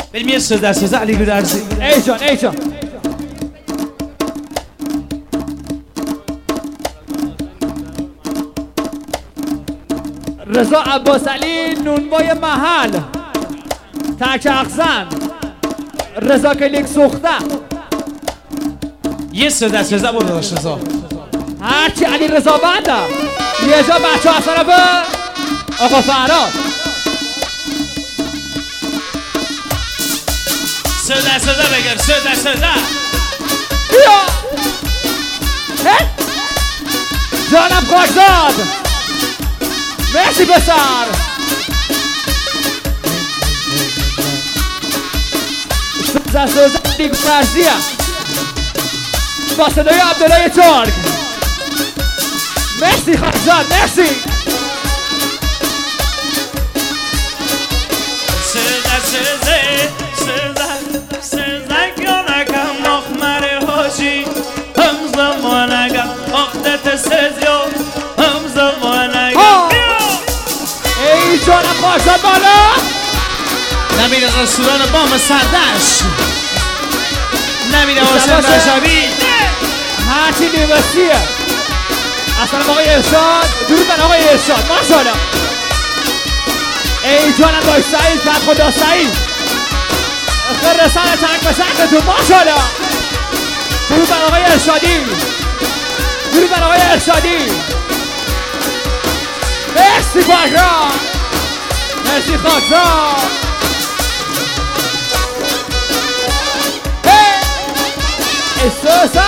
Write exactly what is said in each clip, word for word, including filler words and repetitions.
بریم یه سوز در سوز علی گودرزی. ای جان ای جان رضا عباس علی نونوای محل تک اقزن رضا کلیک سوخته یه سوز در سوز برو داشت رضا هرچی علی رضا بنده یه جا بچه ها طرف آقا فراد سوز در سوز بگم سوز در سوز بیا جانم خاکزاد مرسی پسر سوزه سوزه دیگه فرزیه با صدای عبدالله ترک مرسی خاکزاد مرسی سوزه سوزه سوزه سوزه گانکم مخمر هاشی هم زمانگم اختت سوزیو هم زمانگم ای جانم خاکزاد بالا نمیره رستوران بام سردش نمیره حسین رشبی هرچی نیمسیه اصلا آقای ارشاد درود بر آقای ارشاد ماشاءالله ای جانم داشت سعید کت خدا سعید خیر رسان تنگ به سنگتون ماشاءالله درود بر آقای ارشادی درود بر آقای ارشادی مرسی باکران مرسی خاکزاد استوسا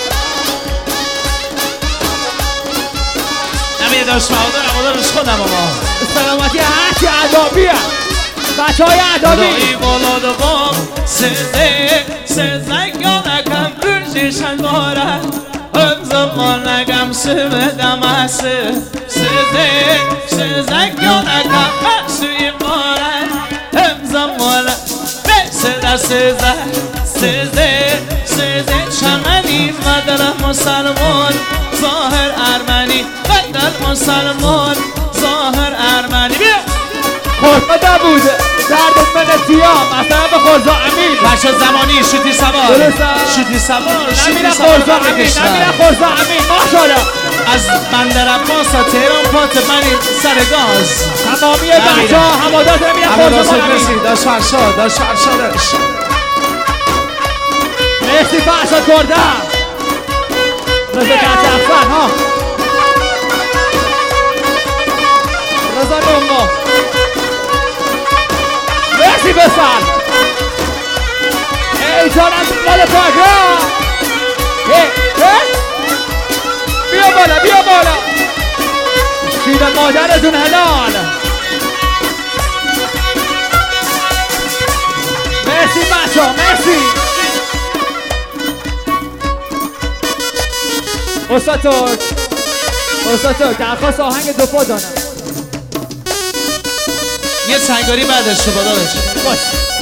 نمیه داشت مهادر امادارش خودم اما سلامتی هرچی عذابیه بچه های عذابی دایی بالا دو بام سزه سزه گانکم برششن باره هم زمان نگم سبدم اسه سزه سزه گانکم برشوی باره هم زمان سزه سزه سزه سزه چمنی مدر مسلمان ظاهر ارمنی مدر مسلمان ظاهر ارمنی بیا خورده بود درد من تیام اصلا به خورزا امین بچه زمانی شوتی سوار شوتی سوار نمیره خورزا امین نمیره خورزا امین ماشاءالله از بندر عباس تا تهران پات منی سر گاز تمامی بچه ها همادات نمیره خورزا امین داشت فرشاد داشت فرشادش مرسی فرشاد کرده رضا کچه افن ها رضا نمو مرسی بسر ای جانم مال پاکرا بیا بالا بیا بالا شیر مادرتون حلال مرسی بچه ها مرسی استاد ترک استاد ترک درخواست آهنگ دو پا دانم یه سنگاری بعدش رو بادارش باش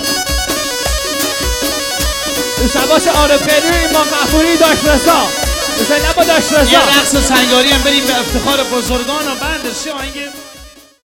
شباش عارف خیلی ایمان غفوری داشت رسا مثل نبا داشت رسا یه رقص سنگاری هم بریم به افتخار بزرگان و بعدش چه آهنگ